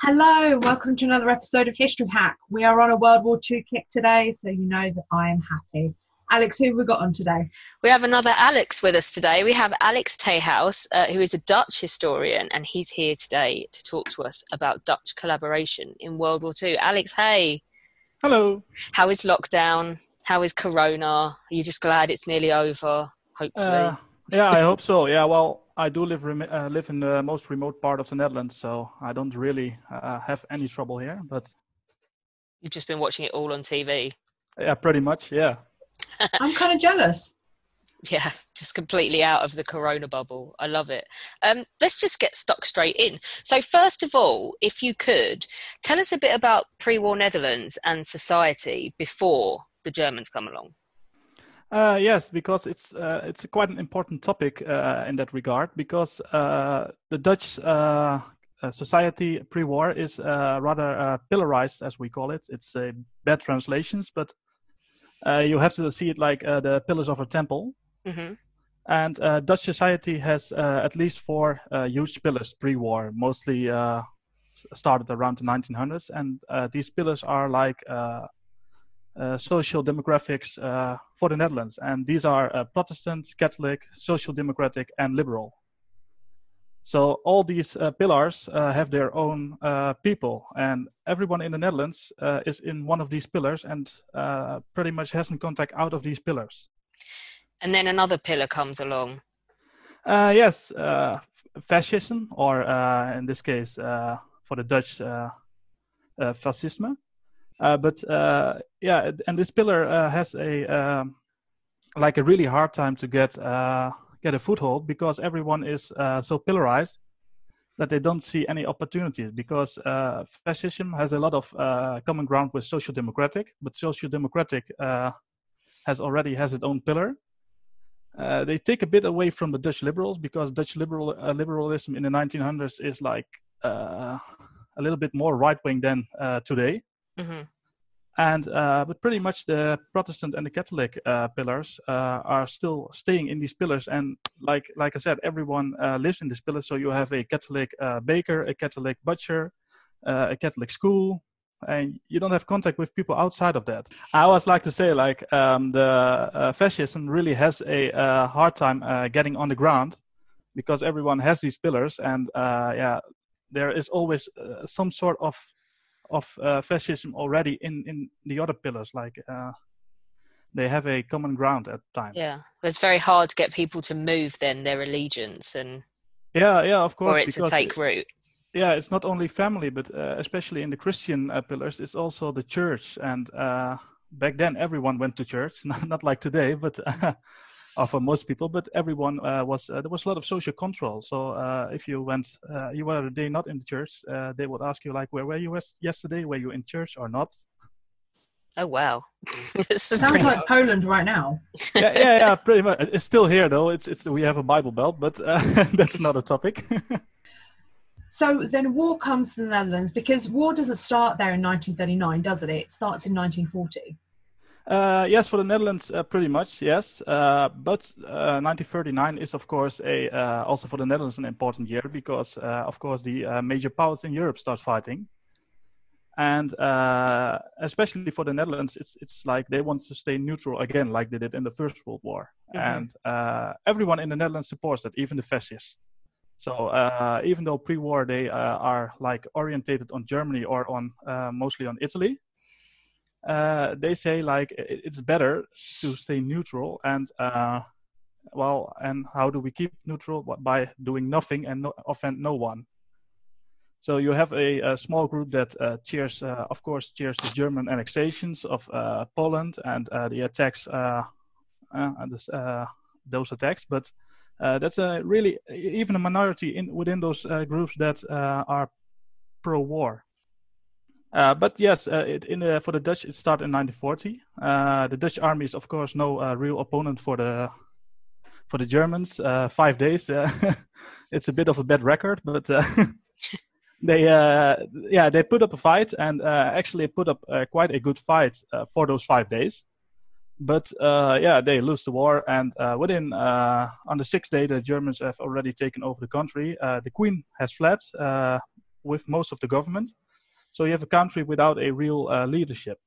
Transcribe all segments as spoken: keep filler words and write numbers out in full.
Hello, welcome to another episode of History Hack. We are on a World War Two kick today, so you know that I am happy. Alex, who have we got on today? We have another Alex with us today. We have Alex Teijhuis, uh, who is a Dutch historian, and he's here today to talk to us about Dutch collaboration in World War Two. Alex, hey. Hello. How is lockdown? How is Corona? Are you just glad it's nearly over, hopefully? Uh, yeah, I hope so. Yeah, well, I do live rem- uh, live in the most remote part of the Netherlands, so I don't really uh, have any trouble here. But You've just been watching it all on T V. Yeah, pretty much, yeah. I'm kind of jealous. Yeah, just completely out of the Corona bubble. I love it. Um, let's just get stuck straight in. So first of all, if you could, tell us a bit about pre-war Netherlands and society before the Germans come along. Uh, yes, because it's uh, it's quite an important topic uh, in that regard, because uh, the Dutch uh, uh, society pre-war is uh, rather uh, pillarized, as we call it. It's uh, bad translations, but uh, you have to see it like uh, the pillars of a temple. Mm-hmm. And uh, Dutch society has uh, at least four uh, huge pillars pre-war, mostly uh, started around the nineteen hundreds. And uh, these pillars are like uh, uh, social demographics uh, for the Netherlands. And these are uh, Protestant, Catholic, social democratic, and liberal. So all these uh, pillars uh, have their own uh, people. And everyone in the Netherlands uh, is in one of these pillars and uh, pretty much hasn't contact out of these pillars. And then another pillar comes along. Uh, yes, uh, fascism, or uh, in this case, uh, for the Dutch, uh, uh, fascisme. Uh, but uh, yeah, and this pillar uh, has a um, like a really hard time to get uh, get a foothold, because everyone is uh, so pillarized that they don't see any opportunities. Because uh, fascism has a lot of uh, common ground with social democratic, but social democratic uh, has already has its own pillar. Uh, they take a bit away from the Dutch liberals, because Dutch liberal uh, liberalism in the nineteen hundreds is like uh, a little bit more right-wing than uh, today. Mm-hmm. And uh, but pretty much the Protestant and the Catholic uh, pillars uh, are still staying in these pillars. And like like I said, everyone uh, lives in these pillars. So you have a Catholic uh, baker, a Catholic butcher, uh, a Catholic school. And you don't have contact with people outside of that. I always like to say, like, um, the uh, fascism really has a uh, hard time uh, getting on the ground, because everyone has these pillars, and uh, yeah, there is always uh, some sort of of uh, fascism already in, in the other pillars. Like uh, they have a common ground at times. Yeah, it's very hard to get people to move then their allegiance and yeah, yeah, of course, for it to take root. Yeah, it's not only family, but uh, especially in the Christian uh, pillars, it's also the church. And uh, back then, everyone went to church, not, not like today, but uh, or for most people. But everyone uh, was uh, there was a lot of social control. So uh, if you went, uh, you were a day not in the church, uh, they would ask you like, "Where were you yesterday? Were you in church or not?" Oh wow! Sounds like Poland right now. yeah, yeah, yeah, pretty much. It's still here though. It's it's we have a Bible Belt, but uh, that's not a topic. So then war comes to the Netherlands, because war doesn't start there in nineteen thirty-nine, does it? It starts in nineteen forty. Uh, yes, for the Netherlands, uh, pretty much, yes. Uh, but uh, nineteen thirty-nine is, of course, a uh, also for the Netherlands an important year, because, uh, of course, the uh, major powers in Europe start fighting. And uh, especially for the Netherlands, it's it's like they want to stay neutral again, like they did in the First World War. Mm-hmm. And uh, everyone in the Netherlands supports that, even the fascists. So uh, even though pre-war they uh, are like orientated on Germany or on uh, mostly on Italy, uh, they say like it, it's better to stay neutral. And uh, well, and how do we keep neutral? By doing nothing and no, offend no one. So you have a, a small group that uh, cheers, uh, of course, cheers the German annexations of uh, Poland and uh, the attacks, uh, uh, and this, uh, those attacks, but. Uh, that's a really even a minority in within those uh, groups that uh, are pro-war. Uh, but yes, uh, it, in the, for the Dutch, it started in nineteen forty. Uh, the Dutch army is, of course, no uh, real opponent for the for the Germans. Uh, five days, uh, it's a bit of a bad record, but uh, they uh, yeah they put up a fight, and uh, actually put up uh, quite a good fight uh, for those five days. But uh, yeah, they lose the war, and uh, within uh, on the sixth day, the Germans have already taken over the country. Uh, the Queen has fled, uh, with most of the government. So you have a country without a real uh, leadership.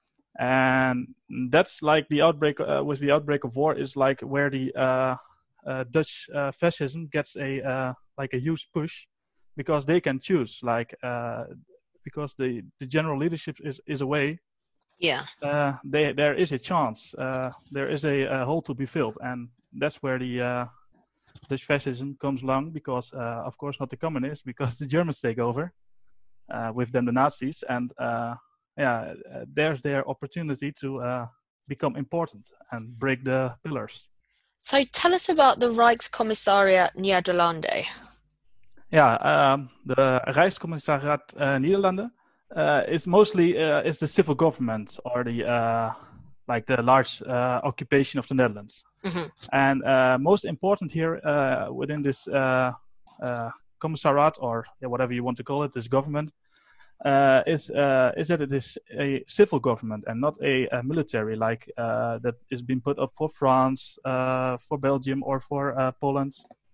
And that's like the outbreak uh, with the outbreak of war is like where the uh, uh, Dutch uh, fascism gets a uh, like a huge push, because they can choose, like uh, because the, the general leadership is, is away. Yeah, uh, they, there is a chance, uh, there is a, a hole to be filled, and that's where the uh, Dutch fascism comes along, because uh, of course not the communists, because the Germans take over, uh, with them the Nazis, and uh, yeah, uh, there's their opportunity to uh, become important and break the pillars. So tell us about the Rijkskommissariat Nederlanden. Yeah, um, the Rijkscommissariat uh, Nederlanden uh, is mostly uh, is the civil government, or the uh, like the large uh, occupation of the Netherlands. Mm-hmm. And uh, most important here uh, within this uh, uh, commissariat, or yeah, whatever you want to call it, this government, uh, is uh, is that it is a civil government and not a, a military, like uh, that is being put up for France, uh, for Belgium, or for uh, Poland.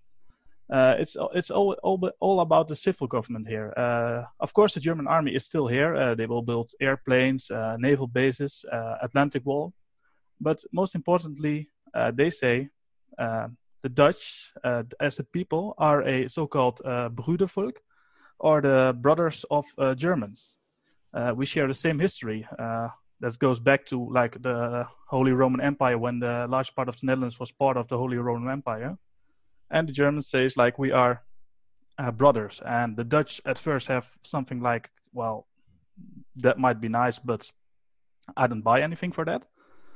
Uh, it's it's all, all all about the civil government here. Uh, of course, the German army is still here. Uh, they will build airplanes, uh, naval bases, uh, Atlantic Wall. But most importantly, uh, they say uh, the Dutch, uh, as the people, are a so-called uh, broedervolk, or the brothers of uh, Germans. Uh, we share the same history. Uh, that goes back to like the Holy Roman Empire, when the large part of the Netherlands was part of the Holy Roman Empire. And the Germans says like we are uh, brothers, and the Dutch at first have something like, well, that might be nice, but I don't buy anything for that.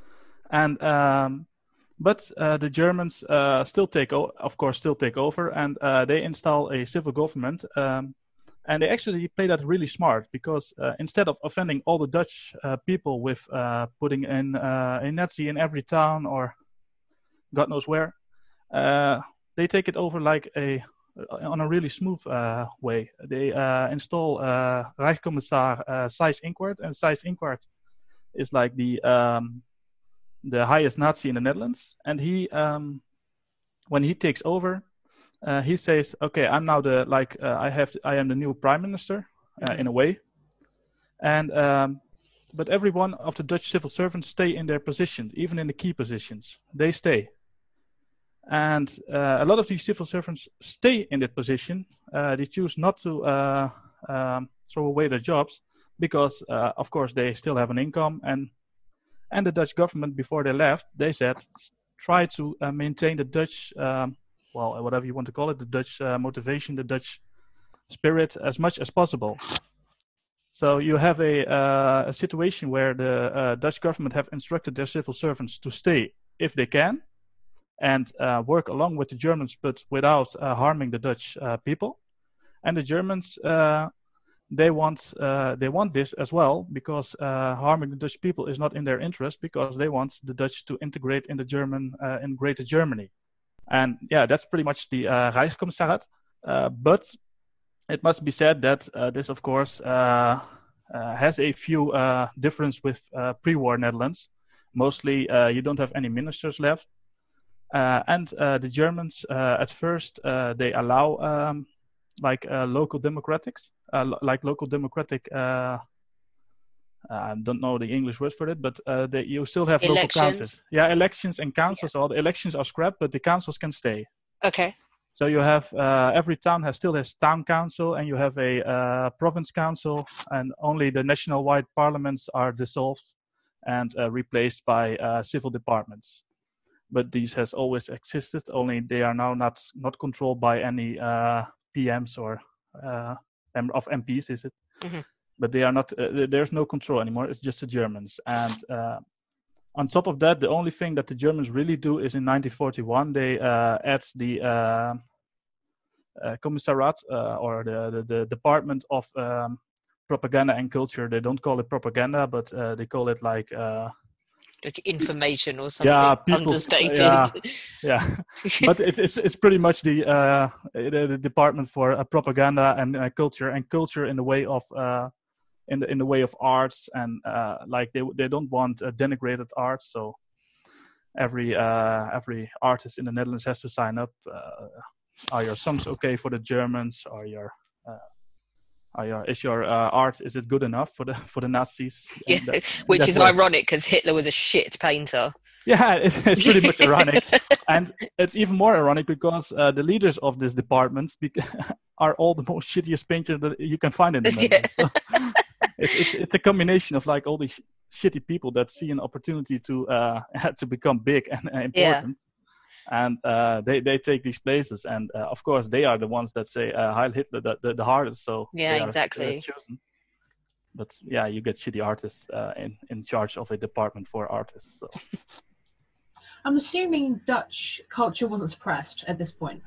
And um, but uh, the Germans uh, still take, o- of course, still take over, and uh, they install a civil government, um, and they actually play that really smart, because uh, instead of offending all the Dutch uh, people with uh, putting in uh, a Nazi in every town or God knows where. Uh, They take it over like a on a really smooth uh, way. They uh, install uh, Rijkscommissar uh, Seyss Inquart, and Seyss Inquart is like the um, the highest Nazi in the Netherlands. And he, um, when he takes over, uh, he says, "Okay, I'm now the like uh, I have to, I am the new prime minister uh, mm-hmm. in a way." And um, but every one of the Dutch civil servants stay in their position, even in the key positions. They stay. And uh, a lot of these civil servants stay in that position. Uh, they choose not to uh, um, throw away their jobs, because, uh, of course, they still have an income. And and the Dutch government, before they left, they said, try to uh, maintain the Dutch, um, well, whatever you want to call it, the Dutch uh, motivation, the Dutch spirit, as much as possible. So you have a, uh, a situation where the uh, Dutch government have instructed their civil servants to stay if they can, and uh, work along with the Germans, but without uh, harming the Dutch uh, people. And the Germans, uh, they want uh, they want this as well, because uh, harming the Dutch people is not in their interest, because they want the Dutch to integrate in the German uh, in Greater Germany. And yeah, that's pretty much the uh, Rijkskommissariat. Uh, but it must be said that uh, this, of course, uh, uh, has a few uh, difference with uh, pre-war Netherlands. Mostly, uh, you don't have any ministers left. Uh, and uh, the Germans, uh, at first, uh, they allow um, like uh, local democratics, uh, lo- like local democratic. Uh, I don't know the English word for it, but uh, they, you still have elections. Local councils. Yeah, elections and councils. Yeah. All the elections are scrapped, but the councils can stay. Okay. So you have uh, every town has still has town council, and you have a uh, province council, and only the national-wide parliaments are dissolved and uh, replaced by uh, civil departments. But these has always existed, only they are now not, not controlled by any uh, P Ms or uh, of M Ps, is it? Mm-hmm. But they are not. Uh, there's no control anymore. It's just the Germans. And uh, on top of that, the only thing that the Germans really do is in nineteen forty-one they uh, add the uh, uh, Commissariat uh, or the, the the Department of um, Propaganda and Culture. They don't call it propaganda, but uh, they call it like. Uh, Like information or something, yeah, people, understated. Yeah, yeah. But it's it's it's pretty much the uh, the, the department for uh, propaganda and uh, culture, and culture in the way of uh, in the in the way of arts, and uh, like they they don't want uh, denigrated art. So every uh, every artist in the Netherlands has to sign up. Uh, are your songs okay for the Germans? Are your uh, Are your, is your uh, art, is it good enough for the for the Nazis? Yeah, that, which is way. ironic because Hitler was a shit painter. Yeah, it, it's pretty much ironic. And it's even more ironic because uh, the leaders of these departments be- are all the most shittiest painters that you can find in the Netherlands. Yeah. So it's, it's, it's a combination of like all these sh- shitty people that see an opportunity to uh, to become big and uh, important. Yeah. And uh, they, they take these places, and uh, of course they are the ones that say uh, Heil Hitler the, the, the hardest. So yeah, they are, exactly. Uh, chosen. But yeah, you get shitty artists uh, in in charge of a department for artists. So. I'm assuming Dutch culture wasn't suppressed at this point.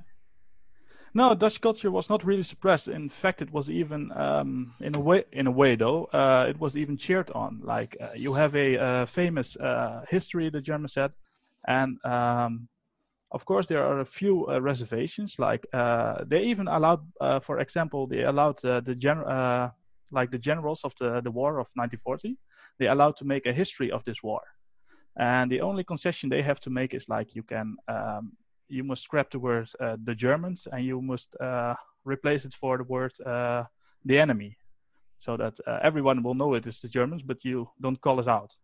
No, Dutch culture was not really suppressed. In fact, it was even um, in a way, in a way though, uh, it was even cheered on. Like uh, you have a uh, famous uh, history, the Germans said, and. Um, Of course, there are a few uh, reservations. Like uh, they even allowed, uh, for example, they allowed uh, the gen- uh, like the generals of the, the war of nineteen forty. They allowed to make a history of this war, and the only concession they have to make is like you can um, you must scrap the word uh, the Germans and you must uh, replace it for the word uh, the enemy, so that uh, everyone will know it is the Germans, but you don't call us out.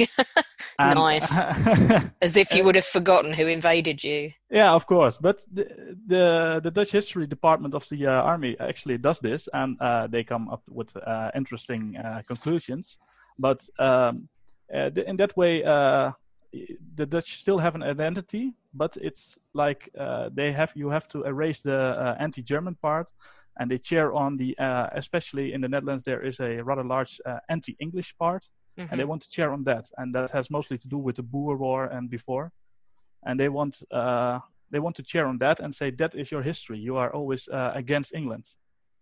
And, nice. As if you would have forgotten who invaded you. Yeah, of course. But the the, the Dutch History Department of the uh, Army actually does this, and uh, they come up with uh, interesting uh, conclusions. But um, uh, in that way, uh, the Dutch still have an identity, but it's like uh, they have you have to erase the uh, anti-German part, and they cheer on the, uh, especially in the Netherlands, there is a rather large uh, anti-English part. Mm-hmm. And they want to cheer on that, and that has mostly to do with the Boer War and before. And they want uh, they want to cheer on that and say that is your history. You are always uh, against England,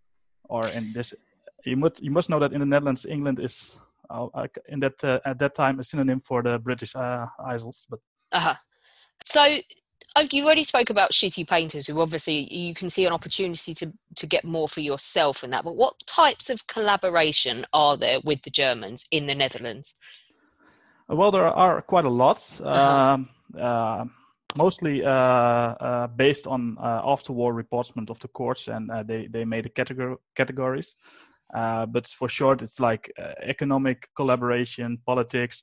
or in this, you must you must know that in the Netherlands, England is uh, in that uh, at that time a synonym for the British uh, Isles. But uh-huh. So. Oh, you already spoke about shitty painters who obviously you can see an opportunity to, to get more for yourself in that. But what types of collaboration are there with the Germans in the Netherlands? Well, there are quite a lot. Uh-huh. Um, uh, mostly uh, uh, based on uh, after-war reportsment of the courts, and uh, they, they made the categor- categories. Uh, but for short, it's like uh, economic collaboration, politics.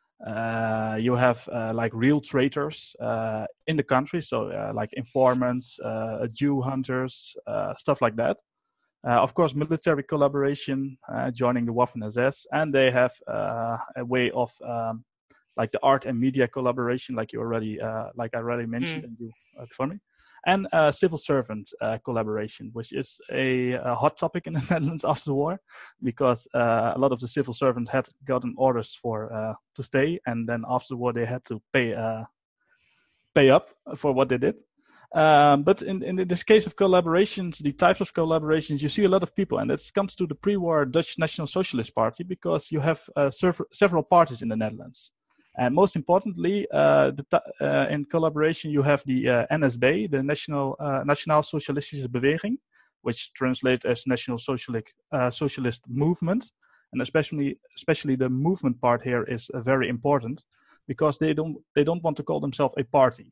Uh, you have uh, like real traitors uh, in the country, so uh, like informants, uh, Jew hunters, uh, stuff like that. Uh, of course, military collaboration, uh, joining the Waffen S S, and they have uh, a way of um, like the art and media collaboration, like you already, uh, like I already mentioned, mm. and you uh, before me, and uh, civil servant uh, collaboration, which is a, a hot topic in the Netherlands after the war, because uh, a lot of the civil servants had gotten orders for uh, to stay, and then after the war they had to pay uh, pay up for what they did. Um, but in, in this case of collaborations, the types of collaborations, you see a lot of people, and it comes to the pre-war Dutch National Socialist Party, because you have uh, sev- several parties in the Netherlands. And most importantly, uh, the t- uh, in collaboration, you have the uh, N S B, the National uh, Nationaal Socialistische Beweging, which translates as National Socialist uh, Socialist Movement, and especially especially the movement part here is uh, very important, because they don't they don't want to call themselves a party.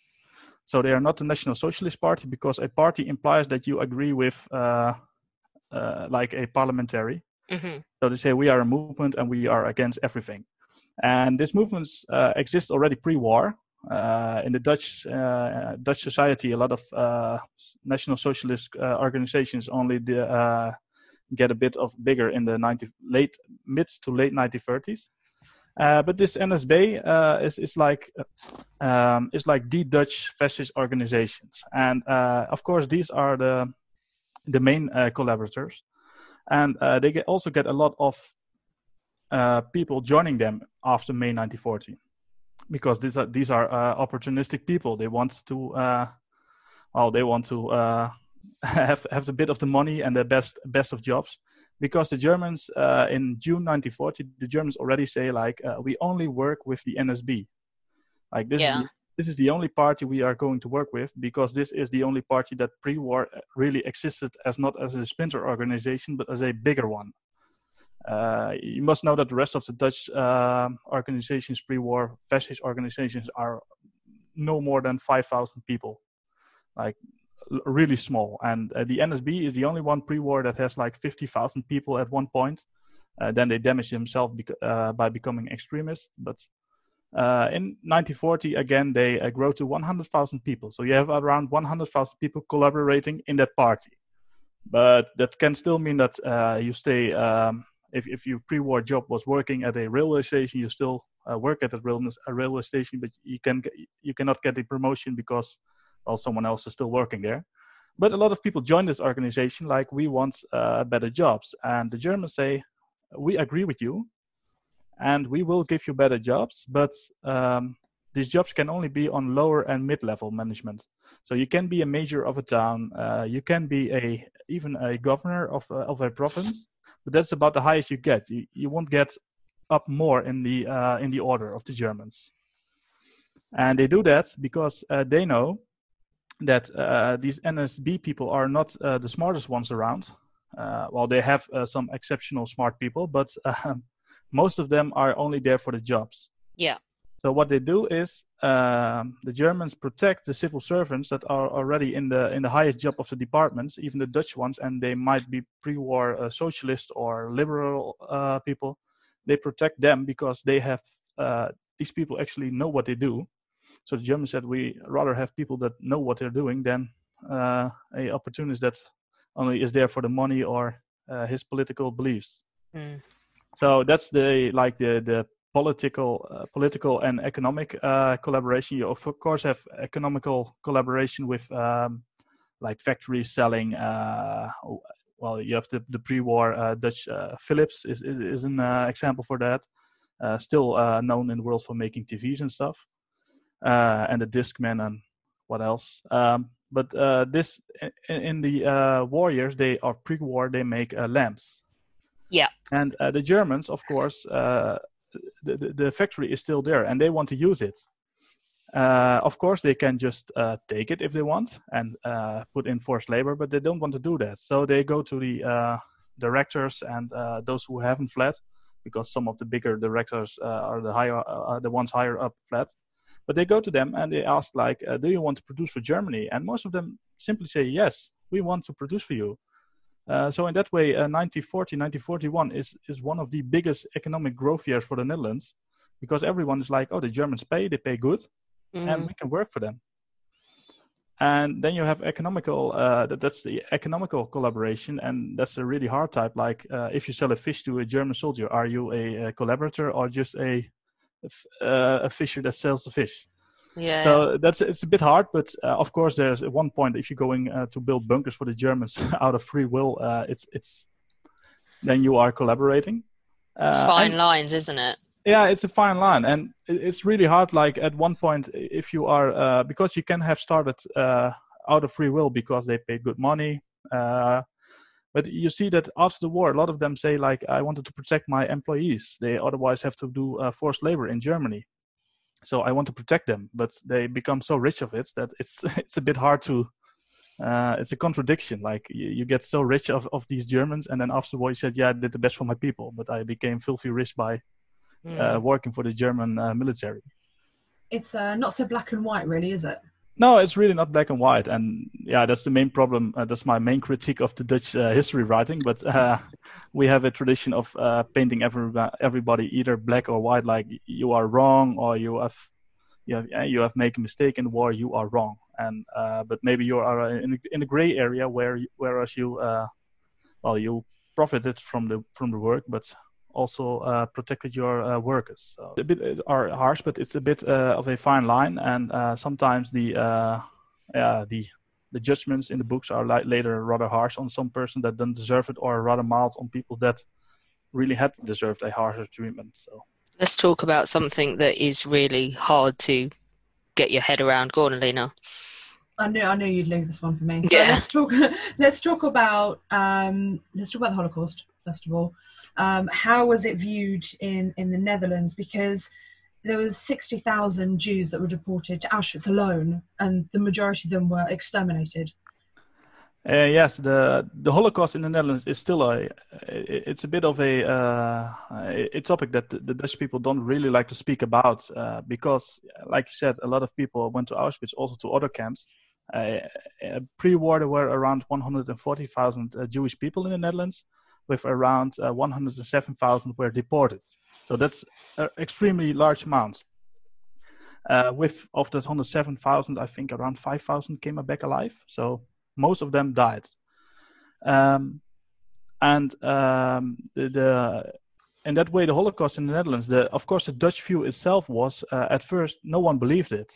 So they are not the National Socialist Party, because a party implies that you agree with uh, uh, like a parliamentary. Mm-hmm. So they say we are a movement and we are against everything. And these movements uh, exist already pre-war. Uh, in the Dutch uh, Dutch society, a lot of uh, National Socialist uh, organizations only the, uh, get a bit of bigger in the ninety, late mid to late nineteen thirties. Uh, but this N S B uh, is is like um, is like the Dutch fascist organizations, and uh, of course these are the the main uh, collaborators, and uh, they get, also get a lot of uh, people joining them after May nineteen forty, because these are these are uh, opportunistic people. They want to uh, well they want to uh, have have a bit of the money and the best best of jobs. Because the Germans, uh, in June nineteen forty, the Germans already say, like, uh, we only work with the N S B. Like, this, yeah. is the, this is the only party we are going to work with, because this is the only party that pre-war really existed as not as a splinter organization, but as a bigger one. Uh, you must know that the rest of the Dutch uh, organizations, pre-war fascist organizations, are no more than five thousand people. Like, really small. And uh, the N S B is the only one pre-war that has like fifty thousand people at one point. Uh, then they damage themselves bec- uh, by becoming extremists. But uh, in nineteen forty, again, they uh, grow to one hundred thousand people. So you have around one hundred thousand people collaborating in that party. But that can still mean that uh, you stay, um, if, if your pre-war job was working at a railway station, you still uh, work at a railway, a railway station, but you, can, you cannot get the promotion because, well, someone else is still working there. But a lot of people join this organization like, we want uh, better jobs. And the Germans say, we agree with you, and we will give you better jobs, but um, these jobs can only be on lower and mid-level management. So you can be a major of a town, uh, you can be a even a governor of uh, of a province, but that's about the highest you get. You you won't get up more in the uh, in the order of the Germans, and they do that because uh, they know that uh, these N S B people are not uh, the smartest ones around. Uh, well, they have uh, some exceptional smart people, but uh, most of them are only there for the jobs. Yeah. So what they do is um, the Germans protect the civil servants that are already in the in the highest job of the departments, even the Dutch ones, and they might be pre-war uh, socialist or liberal uh, people. They protect them because they have uh, these people actually know what they do. So the Germans said, we rather have people that know what they're doing than uh, a opportunist that only is there for the money or uh, his political beliefs. Mm. So that's the like the the political, uh, political and economic uh, collaboration. You of course have economical collaboration with um, like factories selling. Uh, well, you have the the pre-war uh, Dutch uh, Philips is is, is an uh, example for that. Uh, still uh, known in the world for making T Vs and stuff, uh, and the Discman and what else. Um, but uh, this in, in the uh, war years, they are pre-war. They make uh, lamps. Yeah, and uh, the Germans, of course. Uh, The, the, the factory is still there and they want to use it. Uh, of course, they can just uh, take it if they want and uh, put in forced labor, but they don't want to do that. So they go to the uh, directors and uh, those who haven't fled, because some of the bigger directors uh, are the higher, uh, the ones higher up fled. But they go to them and they ask, like, uh, do you want to produce for Germany? And most of them simply say, yes, we want to produce for you. Uh, so in that way, uh, nineteen forty, nineteen forty-one is, is one of the biggest economic growth years for the Netherlands, because everyone is like, oh, the Germans pay, they pay good, mm. and we can work for them. And then you have economical, uh, that, that's the economical collaboration, and that's a really hard type. Like uh, if you sell a fish to a German soldier, are you a, a collaborator or just a, a, a fisher that sells the fish? Yeah. So that's it's a bit hard, but uh, of course there's at one point if you're going uh, to build bunkers for the Germans out of free will, uh, it's it's then you are collaborating. Uh, it's fine and, lines, isn't it? Yeah, it's a fine line, and it's really hard. Like at one point, if you are uh, because you can have started uh, out of free will because they paid good money, uh, but you see that after the war, a lot of them say like, I wanted to protect my employees. They otherwise have to do uh, forced labor in Germany. So I want to protect them, but they become so rich of it that it's it's a bit hard to. Uh, it's a contradiction. Like you, you get so rich of, of these Germans, and then after the war you said, "Yeah, I did the best for my people," but I became filthy rich by mm. uh, working for the German uh, military. It's uh, not so black and white, really, is it? No, it's really not black and white, and yeah, that's the main problem. Uh, that's my main critique of the Dutch uh, history writing. But uh, we have a tradition of uh, painting every, everybody either black or white, like you are wrong, or you have you have you have made a mistake in the war, you are wrong. And uh, but maybe you are in in a gray area where whereas you uh, well you profited from the from the work, but also uh, protected your uh, workers. So a bit are harsh, but it's a bit uh, of a fine line, and uh, sometimes the uh, yeah the the judgments in the books are like later rather harsh on some person that don't deserve it, or rather mild on people that really had deserved a harsher treatment. So let's talk about something that is really hard to get your head around. Go on, Alina. I knew I knew you'd leave this one for me. So yeah. let's talk. Let's talk about um, let's talk about the Holocaust first of all. Um, how was it viewed in, in the Netherlands? Because there was sixty thousand Jews that were deported to Auschwitz alone, and the majority of them were exterminated. Uh, yes, the the Holocaust in the Netherlands is still a it's a bit of a, uh, a topic that the Dutch people don't really like to speak about uh, because, like you said, a lot of people went to Auschwitz, also to other camps, Uh, uh, pre-war, there were around one hundred forty thousand uh, Jewish people in the Netherlands, with around uh, one hundred seven thousand were deported. So that's an extremely large amount. Uh, with of that one hundred seven thousand, I think around five thousand came back alive. So most of them died. Um, and um, the, the in that way, the Holocaust in the Netherlands, the, of course, the Dutch view itself was uh, at first no one believed it.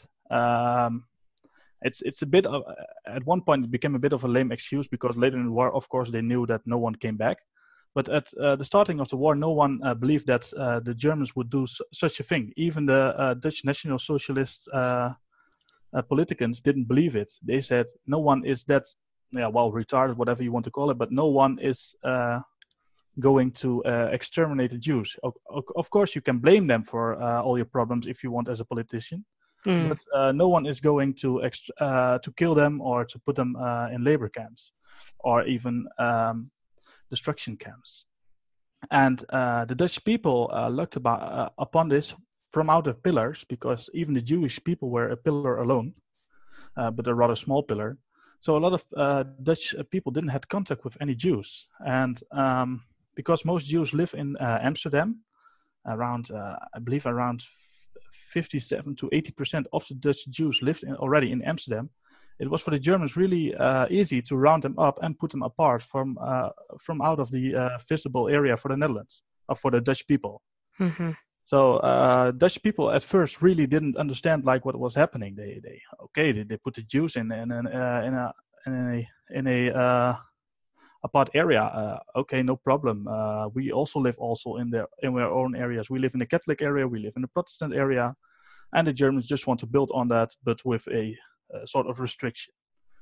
Um, it's it's a bit of, at one point it became a bit of a lame excuse, because later in the war, of course, they knew that no one came back. But at uh, the starting of the war, no one uh, believed that uh, the Germans would do su- such a thing. Even the uh, Dutch National Socialist uh, uh, politicians didn't believe it. They said no one is that, yeah, well, retarded, whatever you want to call it, but no one is uh, going to uh, exterminate the Jews. Of, of course, you can blame them for uh, all your problems if you want as a politician, mm. but uh, no one is going to ext- uh, to kill them or to put them uh, in labor camps or even um, destruction camps. And uh, the Dutch people uh, looked about, uh, upon this from outer pillars, because even the Jewish people were a pillar alone, uh, but a rather small pillar. So a lot of uh, Dutch people didn't have contact with any Jews. And um, because most Jews live in uh, Amsterdam, around, uh, I believe around fifty-seven to eighty percent of the Dutch Jews lived in, already in Amsterdam, it was for the Germans really uh, easy to round them up and put them apart from uh, from out of the uh, visible area for the Netherlands, or for the Dutch people. Mm-hmm. So uh, Dutch people at first really didn't understand like what was happening. They they okay they, they put the Jews in in in, uh, in a in a in a uh, apart area. Uh, okay, no problem. Uh, we also live also in their in our own areas. We live in the Catholic area. We live in the Protestant area, and the Germans just want to build on that, but with a Uh, sort of restriction.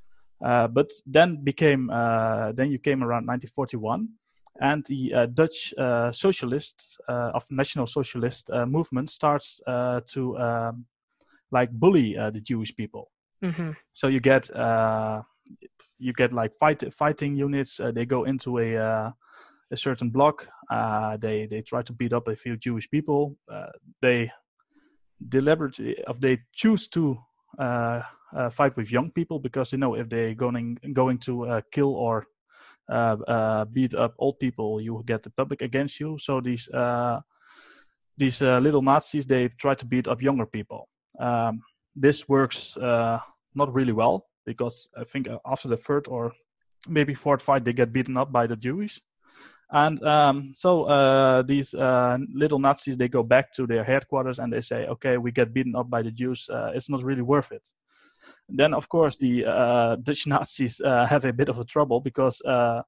Uh, but then became uh, then you came around nineteen forty-one, and the uh, Dutch uh, socialist uh, of National Socialist uh, movement starts uh, to um, like bully uh, the Jewish people. Mm-hmm. So you get uh, you get like fight, fighting units. Uh, they go into a uh, a certain block. Uh, they they try to beat up a few Jewish people. Uh, they deliberately, if they choose to. Uh, uh, fight with young people, because you know if they're going going to uh, kill or uh, uh, beat up old people, you get the public against you. So these uh, these uh, little Nazis, they try to beat up younger people. Um, this works uh, not really well, because I think after the third or maybe fourth fight, they get beaten up by the Jews. And um, so uh, these uh, little Nazis, they go back to their headquarters and they say, okay, we get beaten up by the Jews. Uh, it's not really worth it. Then, of course, the uh, Dutch Nazis uh, have a bit of a trouble, because uh,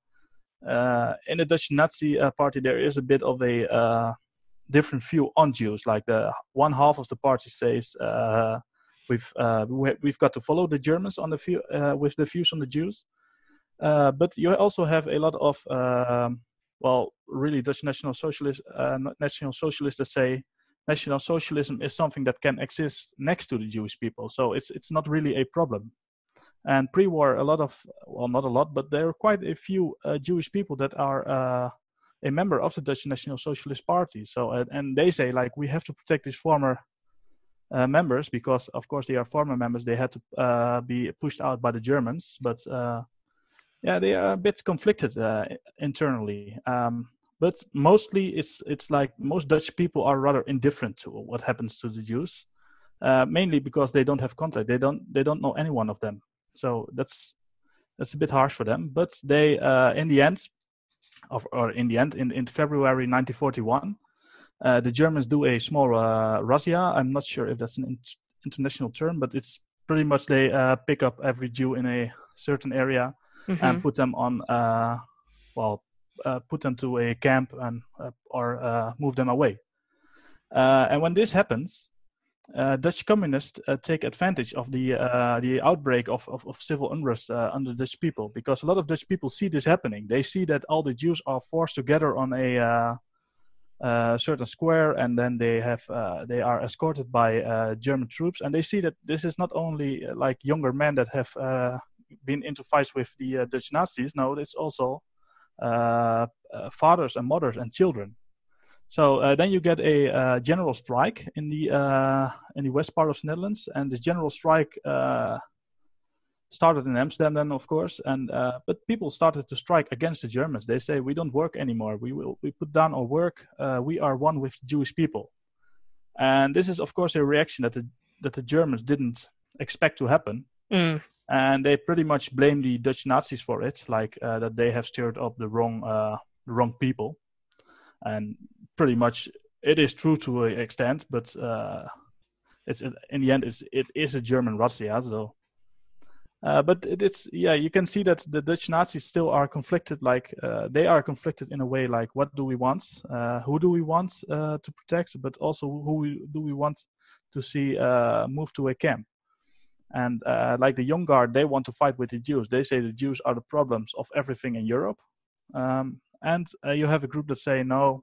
uh, in the Dutch Nazi uh, party, there is a bit of a uh, different view on Jews. Like the one half of the party says, uh, we've uh, we've got to follow the Germans on the view, uh, with the views on the Jews. Uh, but you also have a lot of um, well, really Dutch National Socialist, uh, National Socialists that say National Socialism is something that can exist next to the Jewish people, so it's it's not really a problem. And pre-war, a lot of, well, not a lot, but there are quite a few uh, Jewish people that are uh, a member of the Dutch National Socialist Party. So, uh, and they say like we have to protect these former uh, members, because of course they are former members. They had to uh, be pushed out by the Germans, but. Uh, Yeah, they are a bit conflicted uh, internally, um, but mostly it's it's like most Dutch people are rather indifferent to what happens to the Jews, uh, mainly because they don't have contact. They don't they don't know any one of them, so that's that's a bit harsh for them. But they, uh, in the end, of, or in the end, in in February nineteen forty-one, uh, the Germans do a small uh, razzia. I'm not sure if that's an in- international term, but it's pretty much they uh, pick up every Jew in a certain area. Mm-hmm. And put them on, uh, well, uh, put them to a camp and uh, or uh, move them away. Uh, and when this happens, uh, Dutch communists uh, take advantage of the uh, the outbreak of, of, of civil unrest uh, under Dutch people, because a lot of Dutch people see this happening. They see that all the Jews are forced together on a uh, uh, certain square, and then they have uh, they are escorted by uh, German troops, and they see that this is not only uh, like younger men that have. Uh, been into fights with the uh, Dutch Nazis. No, it's also uh, uh, fathers and mothers and children. So uh, then you get a uh, general strike in the uh, in the west part of the Netherlands, and the general strike uh, started in Amsterdam then, of course, and uh, but people started to strike against the Germans. They say, we don't work anymore. We will we put down our work. Uh, we are one with the Jewish people. And this is, of course, a reaction that the that the Germans didn't expect to happen. Mm. And they pretty much blame the Dutch Nazis for it, like uh, that they have stirred up the wrong uh, the wrong people. And pretty much it is true to an extent, but uh, it's in the end it's, it is a German razzia. So, uh, but it, it's yeah, you can see that the Dutch Nazis still are conflicted. Like uh, they are conflicted in a way. Like, what do we want? Uh, who do we want uh, to protect? But also, who we, do we want to see uh, move to a camp? And uh, like the Young Guard, they want to fight with the Jews. They say the Jews are the problems of everything in Europe. Um, and uh, you have a group that say, no,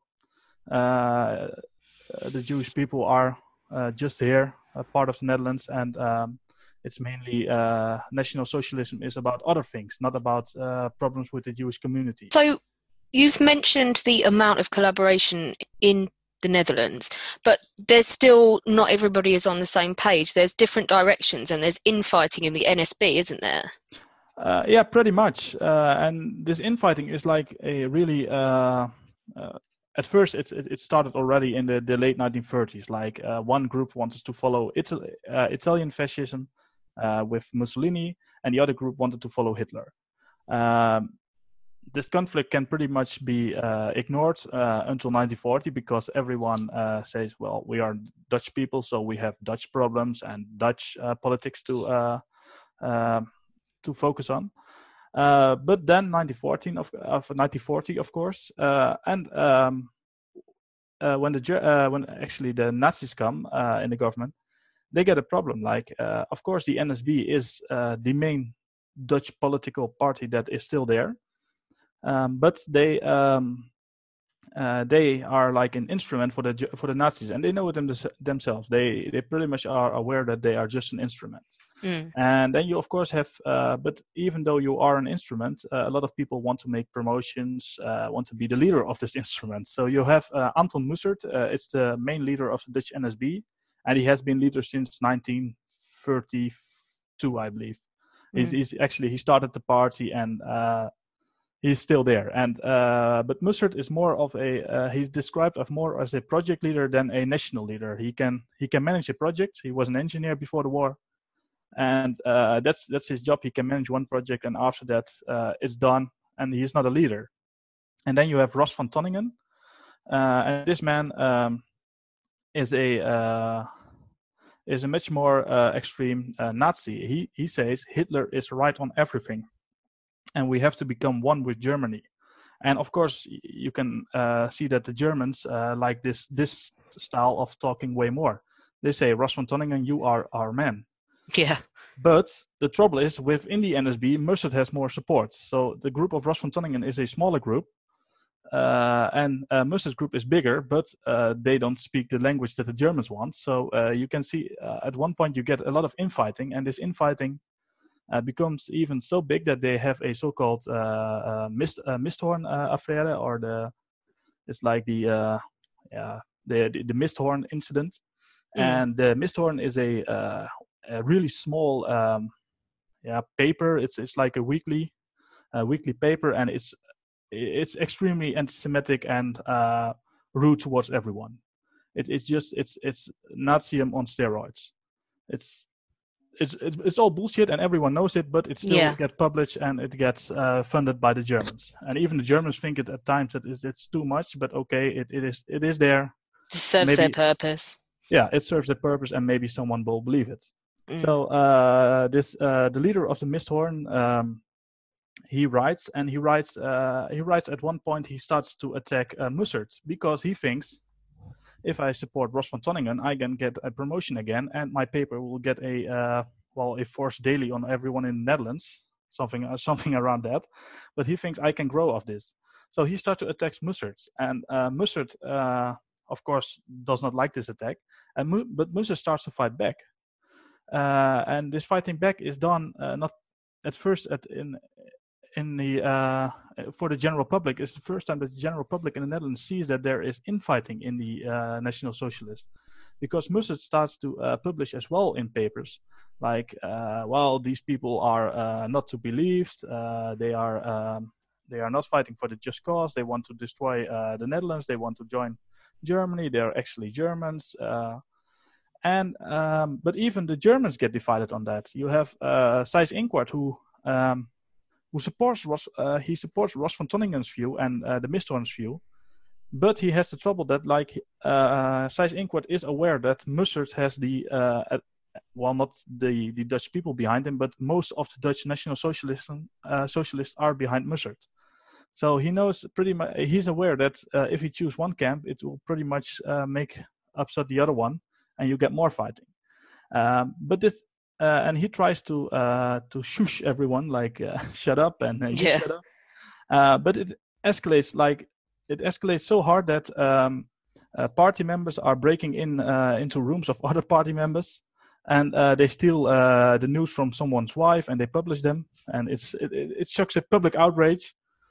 uh, the Jewish people are uh, just here, a part of the Netherlands. And um, it's mainly uh, National Socialism is about other things, not about uh, problems with the Jewish community. So you've mentioned the amount of collaboration in the Netherlands, but there's still not everybody is on the same page. There's different directions and there's infighting in the N S B, isn't there? Uh, yeah, pretty much. Uh, and this infighting is like a really, uh, uh, at first it's, it, it started already in the, the late nineteen thirties. Like uh, one group wanted to follow Italy, uh, Italian fascism uh, with Mussolini, and the other group wanted to follow Hitler. Um, This conflict can pretty much be uh, ignored uh, until nineteen forty, because everyone uh, says, well, we are Dutch people, so we have Dutch problems and Dutch uh, politics to uh, uh, to focus on. Uh, but then nineteen fourteen of, of nineteen forty, of course, uh, and um, uh, when the uh, when actually the Nazis come uh, in the government, they get a problem. Like, uh, of course, the N S B is uh, the main Dutch political party that is still there. Um, but they um, uh, they are like an instrument for the for the Nazis, and they know it them, themselves. They they pretty much are aware that they are just an instrument. Mm. And then you of course have, uh, but even though you are an instrument, uh, a lot of people want to make promotions, uh, want to be the leader of this instrument. So you have uh, Anton Mussert. Uh, it's the main leader of the Dutch N S B, and he has been leader since nineteen thirty-two, I believe. Mm. He's, he's actually he started the party and. Uh, He's still there, and uh, but Mussert is more of a. Uh, he's described as more as a project leader than a national leader. He can he can manage a project. He was an engineer before the war, and uh, that's that's his job. He can manage one project, and after that, uh, it's done. And he's not a leader. And then you have Ros van Tonningen, uh, and this man um, is a uh, is a much more uh, extreme uh, Nazi. He he says Hitler is right on everything. And we have to become one with Germany. And of course, you can uh, see that the Germans uh, like this this style of talking way more. They say, Ros van Tonningen, you are our man. Yeah. But the trouble is, within the N S B, Mussert has more support. So the group of Ros van Tonningen is a smaller group. Uh, and uh, Mussert's group is bigger, but uh, they don't speak the language that the Germans want. So uh, you can see uh, at one point you get a lot of infighting. And this infighting Uh, becomes even so big that they have a so-called uh, uh, mist uh, Misthorn uh, affair, or the it's like the uh, yeah the, the the Misthorn incident. Mm. And the Misthorn is a uh, a really small um, yeah paper. It's it's like a weekly uh, weekly paper, and it's it's extremely anti-Semitic and uh, rude towards everyone. It, it's just it's it's Nazism on steroids. It's It's, it's it's all bullshit and everyone knows it, but it still yeah. gets published and it gets uh, funded by the Germans. And even the Germans think it at times that it's, it's too much, but okay, it, it is it is there. It serves maybe, their purpose. Yeah, it serves their purpose, and maybe someone will believe it. Mm. So uh, this uh, the leader of the Misthorn, um, he writes, and he writes uh, he writes at one point he starts to attack uh, Mussert because he thinks, if I support Ros van Tonningen, I can get a promotion again, and my paper will get a uh, well a force daily on everyone in the Netherlands, something uh, something around that. But he thinks I can grow off this, so he starts to attack Mussert, and uh, Mussert, uh, of course, does not like this attack, and Mu- but Mussert starts to fight back, uh, and this fighting back is done uh, not at first at in. In the uh, for the general public, it's the first time that the general public in the Netherlands sees that there is infighting in the uh, National Socialists, because Mussert starts to uh, publish as well in papers like, uh, well, these people are uh, not to be believed. Uh, they are um, they are not fighting for the just cause. They want to destroy uh, the Netherlands. They want to join Germany. They are actually Germans. Uh, and um, but even the Germans get divided on that. You have uh, Seyss-Inquart who um, who supports Ross. Uh, he supports Ross van Tonningen's view and uh, the Mistorn's view. But he has the trouble that, like, uh, Seyss-Inquart is aware that Mussert has the, uh, uh, well, not the, the Dutch people behind him, but most of the Dutch National Socialists, uh, socialists are behind Mussert. So he knows pretty much, he's aware that uh, if he choose one camp, it will pretty much uh, make upset the other one, and you get more fighting. Um, but this, uh, and he tries to uh, to shush everyone, like, uh, shut up and uh, you Yeah. shut up. Uh, but it escalates like. It escalates so hard that um, uh, party members are breaking in uh, into rooms of other party members, and uh, they steal uh, the news from someone's wife and they publish them, and it's it, it shocks a public outrage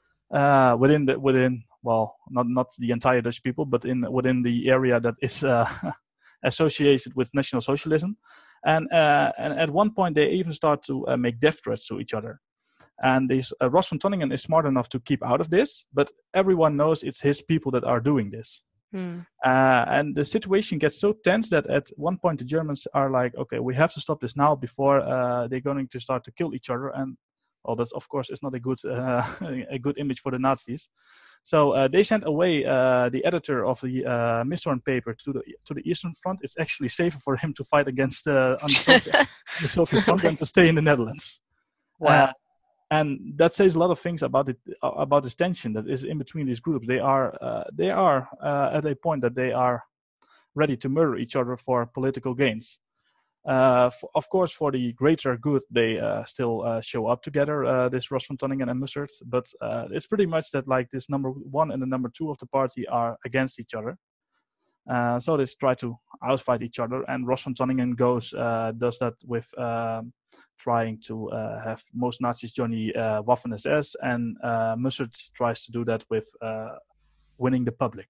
uh, within the within well not not the entire Dutch people, but in within the area that is uh, associated with National Socialism, and uh, and at one point they even start to uh, make death threats to each other. And this, uh, Ross van Tonningen is smart enough to keep out of this, but everyone knows it's his people that are doing this. Mm. Uh, and the situation gets so tense that at one point the Germans are like, okay, we have to stop this now before uh, they're going to start to kill each other. And well, that's of course is not a good uh, a good image for the Nazis. So uh, they sent away uh, the editor of the uh, Mistorn paper to the to the Eastern Front. It's actually safer for him to fight against uh, on the Soviet, the Soviet front than to stay in the Netherlands. Wow. Uh, And that says a lot of things about it, about this tension that is in between these groups. They are, uh, they are uh, at a point that they are ready to murder each other for political gains. Uh, for, of course, for the greater good, they uh, still uh, show up together. Uh, this Ross van Tonningen and Mussert, but uh, it's pretty much that, like, this number one and the number two of the party are against each other. Uh, so they try to outfight each other, and Ross van Tonningen goes uh, does that with. Um, trying to uh, have most Nazis join the uh, Waffen-S S, and uh, Mussert tries to do that with uh, winning the public.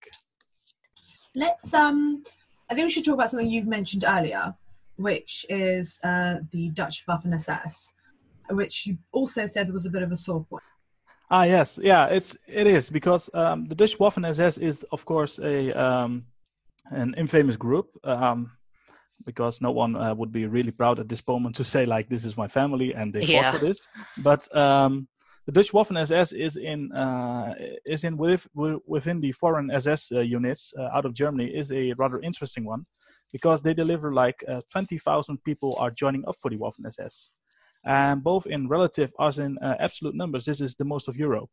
Let's, um, I think we should talk about something you've mentioned earlier, which is uh, the Dutch Waffen-S S, which you also said was a bit of a sore point. Ah, yes, yeah, it's it is because um, the Dutch Waffen-S S is, of course, a um, an infamous group. Um, because no one uh, would be really proud at this moment to say, like, this is my family and they fought Yeah. for this. But um, the Dutch Waffen-S S is in uh, is in with, within the foreign S S uh, units uh, out of Germany is a rather interesting one, because they deliver like uh, twenty thousand people are joining up for the Waffen-S S. And both in relative as in uh, absolute numbers, this is the most of Europe.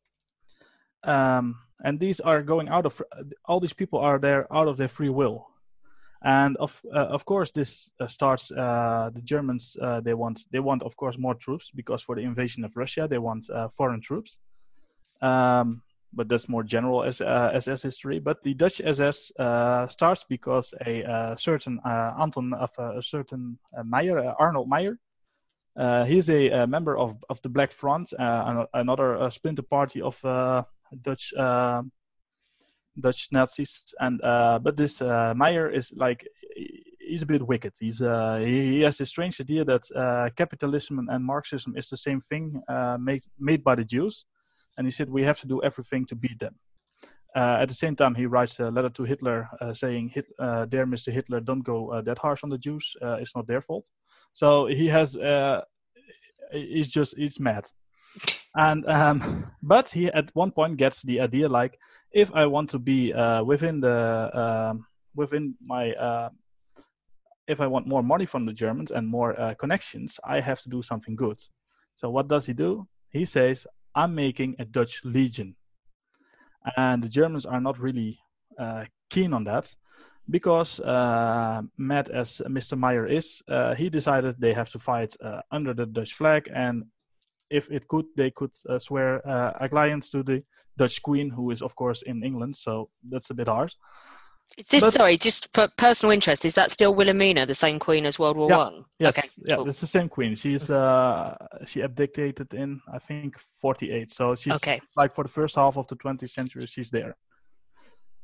Um, and these are going out of, all these people are there out of their free will. And of uh, of course, this uh, starts. Uh, the Germans uh, they want they want of course more troops, because for the invasion of Russia they want uh, foreign troops. Um, but that's more general as uh, S S history. But the Dutch S S uh, starts because a uh, certain uh, Anton of uh, a certain uh, Meyer, uh, Arnold Meyer. Uh, he's a, a member of of the Black Front, uh, another uh, splinter party of uh, Dutch. Uh, Dutch Nazis, and uh, but this uh, Meyer is like, he's a bit wicked. He's uh, he, he has this strange idea that uh, capitalism and Marxism is the same thing, uh, made made by the Jews, and he said we have to do everything to beat them. Uh, at the same time, he writes a letter to Hitler uh, saying, Hit, uh, "Dear Mister Hitler, don't go uh, that harsh on the Jews. Uh, it's not their fault." So he has, uh, he's just he's mad. And um, but he at one point gets the idea, like, if I want to be uh, within the um, within my uh, if I want more money from the Germans and more uh, connections, I have to do something good. So what does he do? He says, I'm making a Dutch Legion. And the Germans are not really uh, keen on that, because uh, mad as Mister Meyer is, uh, he decided they have to fight uh, under the Dutch flag, and if it could, they could uh, swear uh, allegiance to the Dutch Queen, who is, of course, in England. So that's a bit hard. Is this, But, sorry, just for personal interest, is that still Wilhelmina, the same queen as World War yeah, One? Yes, Okay, yeah, cool. it's the same queen. She's uh, she abdicated in, I think, forty-eight. So she's Okay. like, for the first half of the twentieth century, she's there.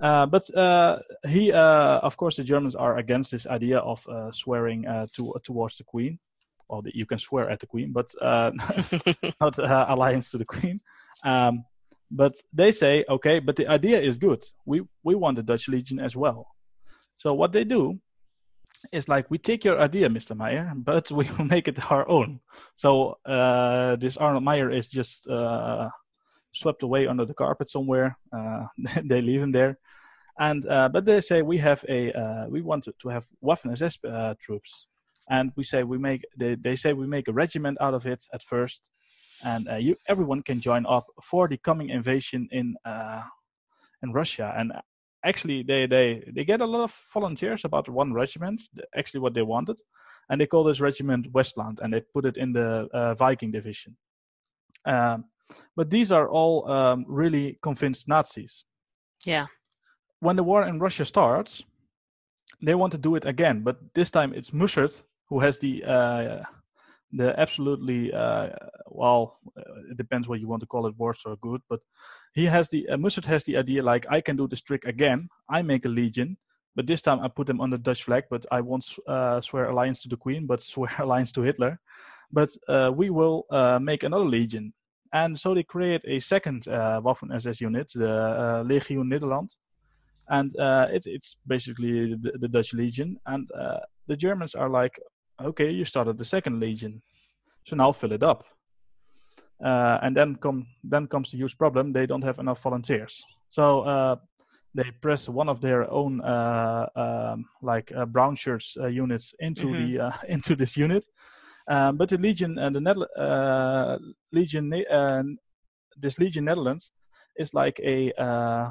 Uh, but uh, he, uh, of course, the Germans are against this idea of uh, swearing uh, to towards the Queen. Well, the, you can swear at the Queen, but uh, not uh, alliance to the Queen. Um, but they say, okay, but the idea is good. We we want the Dutch Legion as well. So what they do is like, we take your idea, Mister Meyer, but we will make it our own. So uh, this Arnold Meyer is just uh, swept away under the carpet somewhere. Uh, they leave him there. And uh, but they say we have a uh, we want to, to have Waffen-S S uh, troops, and we say we make they, they say we make a regiment out of it at first, and uh, you everyone can join up for the coming invasion in uh, in Russia. And actually they, they they get a lot of volunteers about one regiment, actually what they wanted, and they call this regiment Westland, and they put it in the uh, Viking division. Um, but these are all um, really convinced Nazis. Yeah. When the war in Russia starts, they want to do it again, but this time it's Mussert who has the uh, the absolutely uh, well, it depends what you want to call it, worse or good, but he has the uh, Mussert has the idea like, I can do this trick again. I make a legion, but this time I put them on the Dutch flag, but I won't uh, swear alliance to the Queen, but swear alliance to Hitler. But uh, we will uh, make another legion, and so they create a second uh, Waffen-S S unit, the uh, Legio Nederland. And uh, it, it's basically the, the Dutch Legion. And uh, the Germans are like, okay, you started the second Legion, so now fill it up. Uh, and then come then comes the huge problem. They don't have enough volunteers. So uh, they press one of their own uh, um, like uh, brown shirts uh, units into mm-hmm. the uh, into this unit. Um, but the Legion and uh, the Net- uh, Legion, uh, this Legion Netherlands is like a uh,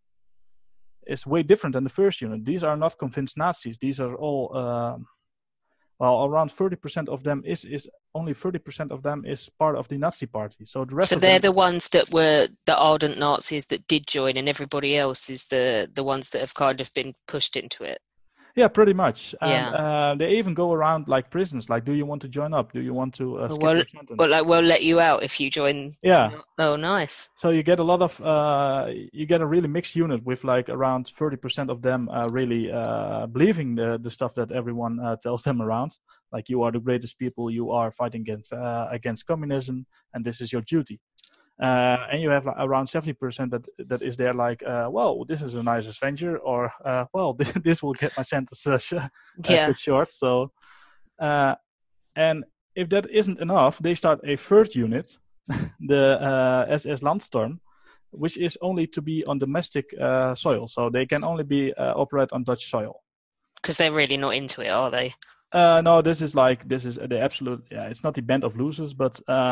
is way different than the first unit. These are not convinced Nazis. These are all, uh, well, around thirty percent of them is, is only thirty percent of them is part of the Nazi party. So the rest so of they're them, the ones that were the ardent Nazis that did join, and everybody else is the, the ones that have kind of been pushed into it. Yeah, pretty much. And yeah. uh, they even go around like prisons. Like, do you want to join up? Do you want to uh, skip well, your sentence? Well, like, we'll let you out if you join. Yeah. Oh, nice. So you get a lot of, uh, you get a really mixed unit with like around thirty percent of them uh, really uh, believing the, the stuff that everyone uh, tells them around. Like, you are the greatest people, you are fighting against, uh, against communism, and this is your duty. Uh, and you have like, around seventy percent that that is there like, uh, well, this is a nice adventure, or, uh, well, this, this will get my sentence uh, sh- uh, yeah. cut short. So, uh, and if that isn't enough, they start a third unit, the uh, S S Landstorm, which is only to be on domestic uh, soil. So they can only be uh, operate on Dutch soil. Because they're really not into it, are they? Uh, no, this is like, this is the absolute, yeah, it's not the band of losers, but... Uh,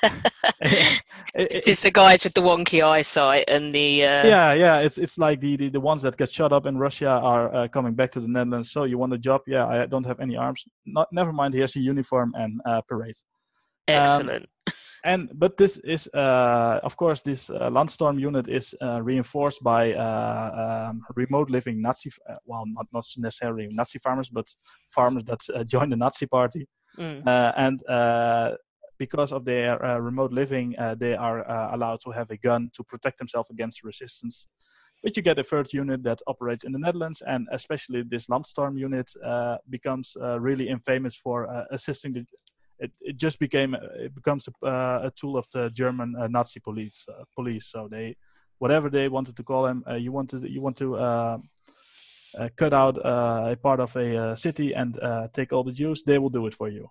it, it's just the guys with the wonky eyesight and the... Uh... Yeah, yeah, it's it's like the, the, the ones that get shot up in Russia are uh, coming back to the Netherlands. So you want a job? Yeah, I don't have any arms. Not, never mind, here's the uniform and uh, parade. Excellent. Um, and But this is, uh, of course, this uh, Landstorm unit is uh, reinforced by uh, um, remote living Nazi, uh, well, not, not necessarily Nazi farmers, but farmers that uh, join the Nazi party. Mm. Uh, and uh, because of their uh, remote living, uh, they are uh, allowed to have a gun to protect themselves against resistance. But you get a third unit that operates in the Netherlands, and especially this Landstorm unit uh, becomes uh, really infamous for uh, assisting the... It, it just became it becomes a, uh, a tool of the German uh, Nazi police. Uh, police. So they, whatever they wanted to call them, uh, you want to you want to uh, uh, cut out uh, a part of a uh, city and uh, take all the Jews. They will do it for you.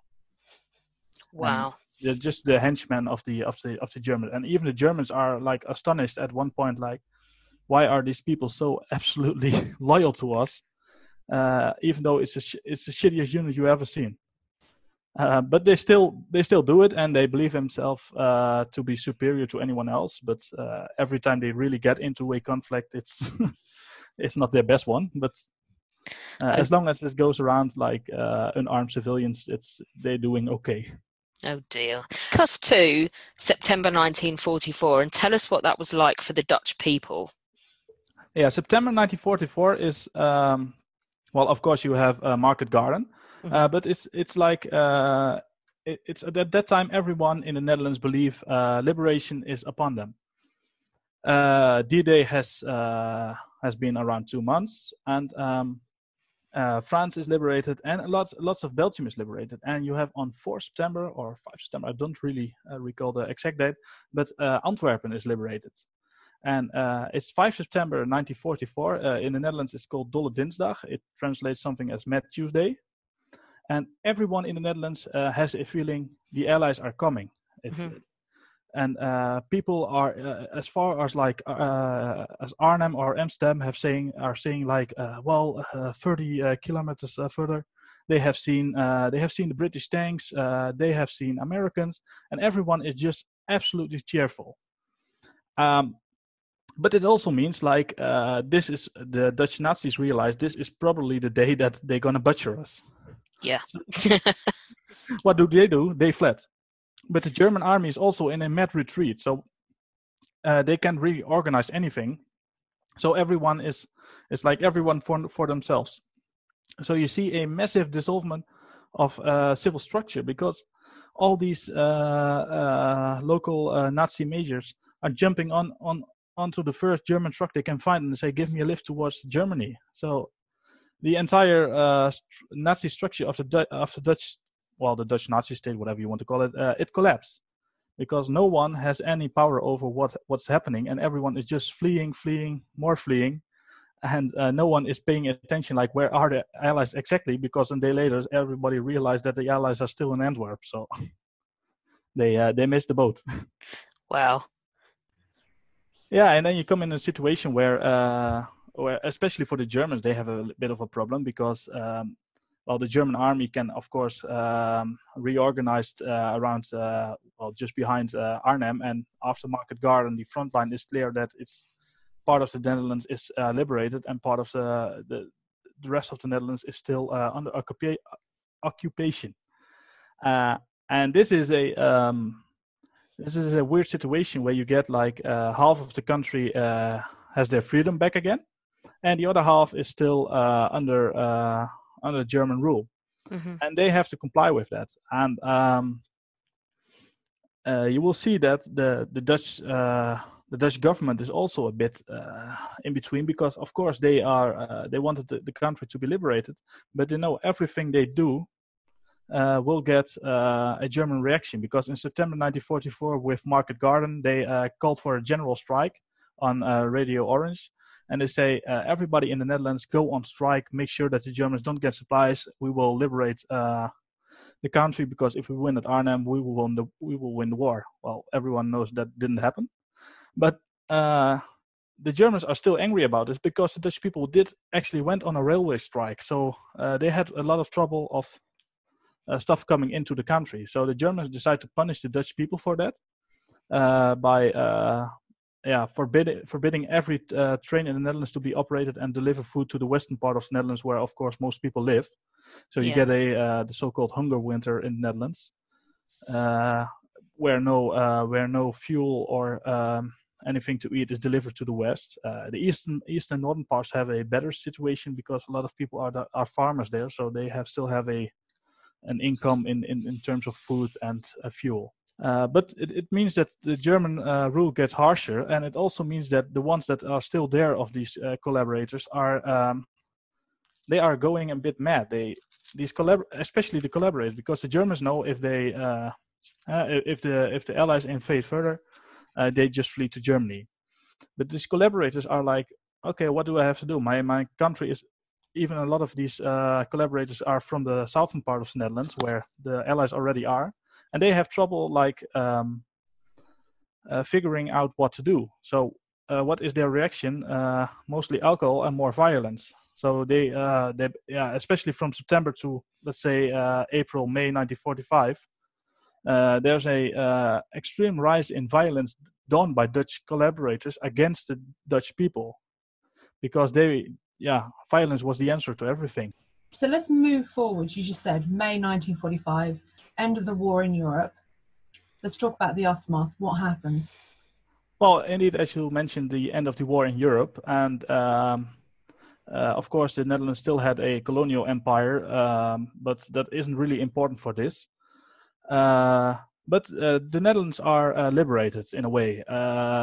Wow. And they're just the henchmen of the of the of the German, and even the Germans are like astonished at one point. Like, why are these people so absolutely loyal to us, uh, even though it's a sh- it's the shittiest unit you ever seen. Uh, but they still they still do it, and they believe themselves uh, to be superior to anyone else. But uh, every time they really get into a conflict, it's it's not their best one. But uh, as long as it goes around like uh, unarmed civilians, it's they're doing okay. Oh dear. Take us to September nineteen forty-four and tell us what that was like for the Dutch people. Yeah, September nineteen forty-four is um, well, of course you have uh, Market Garden. Uh, but it's it's like uh, it, it's at that time everyone in the Netherlands believe uh, liberation is upon them. Uh, D-Day has uh, has been around two months, and um, uh, France is liberated, and lots lots of Belgium is liberated. And you have on fourth September or fifth September, I don't really uh, recall the exact date, but uh, Antwerpen is liberated. And uh, it's fifth September nineteen forty-four. Uh, in the Netherlands, it's called Dolle Dinsdag. It translates something as Mad Tuesday. And everyone in the Netherlands uh, has a feeling the Allies are coming. It's, mm-hmm. And uh, people are uh, as far as like uh, as Arnhem or Amsterdam have saying are saying like uh, well uh, thirty uh, kilometers uh, further they have seen uh, they have seen the British tanks, uh, they have seen Americans, and everyone is just absolutely cheerful. Um, but it also means like uh, this is the Dutch Nazis realize this is probably the day that they're gonna butcher us. Yeah. So, what do they do? They fled. But the German army is also in a mad retreat, so uh, they can't really organize anything. So everyone is, it's like everyone for for themselves. So you see a massive dissolvement of uh, civil structure because all these uh, uh, local uh, Nazi majors are jumping on on onto the first German truck they can find and say, "Give me a lift towards Germany." So the entire uh, st- Nazi structure of the du- of the Dutch. well, the Dutch Nazi state, whatever you want to call it, uh, it collapsed because no one has any power over what, what's happening, and everyone is just fleeing, fleeing, more fleeing, and uh, no one is paying attention, like, where are the Allies exactly, because a day later, everybody realized that the Allies are still in Antwerp, so they uh, they missed the boat. Wow. Yeah, and then you come in a situation where, uh, where, especially for the Germans, they have a bit of a problem because um, well, the German army can, of course, um, reorganized uh, around, uh, well, just behind uh, Arnhem, and after Market Garden, the front line is clear that it's part of the Netherlands is uh, liberated, and part of the, the the rest of the Netherlands is still uh, under occupa- occupation. Uh, and this is a um, this is a weird situation where you get like uh, half of the country uh, has their freedom back again, and the other half is still uh, under. Uh, under German rule, mm-hmm. and they have to comply with that. And um, uh, you will see that the the Dutch uh, the Dutch government is also a bit uh, in between, because of course they are uh, they wanted the, the country to be liberated, but they know everything they do uh, will get uh, a German reaction, because in September nineteen forty-four with Market Garden they uh, called for a general strike on uh, Radio Orange. And they say, uh, everybody in the Netherlands go on strike, make sure that the Germans don't get supplies. We will liberate uh, the country, because if we win at Arnhem, we will win the, we will win the war. Well, everyone knows that didn't happen. But uh, the Germans are still angry about this, because the Dutch people did actually went on a railway strike. So uh, they had a lot of trouble of uh, stuff coming into the country. So the Germans decided to punish the Dutch people for that uh, by... Uh, Yeah, forbid, forbidding every uh, train in the Netherlands to be operated and deliver food to the western part of the Netherlands, where, of course, most people live. So you yeah. get a uh, the so-called hunger winter in the Netherlands, uh, where no uh, where no fuel or um, anything to eat is delivered to the west. Uh, the eastern eastern and northern parts have a better situation, because a lot of people are the, are farmers there, so they have still have a an income in in, in terms of food and uh, fuel. Uh, but it, it means that the German uh, rule gets harsher, and it also means that the ones that are still there of these uh, collaborators are um, they are going a bit mad. They these collab- especially the collaborators, because the Germans know if they uh, uh, if the if the Allies invade further, uh, they just flee to Germany. But these collaborators are like, okay, what do I have to do? My my country is. Even a lot of these uh, collaborators are from the southern part of the Netherlands, where the Allies already are. And they have trouble like um, uh, figuring out what to do. So uh, what is their reaction? Uh, mostly alcohol and more violence. So they, uh, they, yeah, especially from September to, let's say, uh, April, May nineteen forty-five, uh, there's a uh, extreme rise in violence done by Dutch collaborators against the Dutch people, because they, yeah, violence was the answer to everything. So let's move forward. You just said May nineteen forty-five. End of the war in Europe. Let's talk about the aftermath. What happens? Well, indeed, as you mentioned, the end of the war in Europe, and um, uh, of course, the Netherlands still had a colonial empire, um, but that isn't really important for this. Uh, but uh, the Netherlands are uh, liberated in a way. Uh,